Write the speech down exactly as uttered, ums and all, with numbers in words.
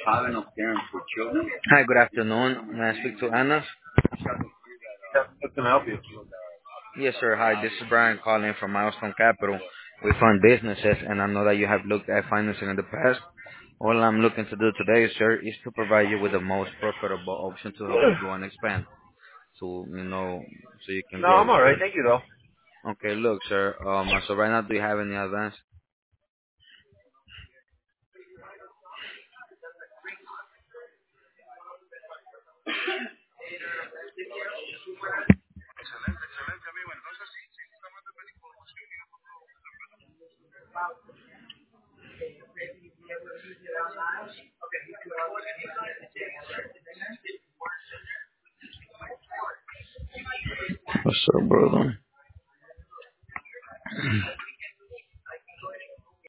Hi, good afternoon. May I speak to Anna? Yeah, how can I help you? Yes, sir. Hi, this is Brian calling from Milestone Capital. We fund businesses, and I know that you have looked at financing in the past. All I'm looking to do today, sir, is to provide you with the most profitable option to help you grow and expand. So, you know, so you can No, grow. I'm all right. Thank you, though. Okay, look, sir. Um, so right now, do you have any advance? What's up, brother?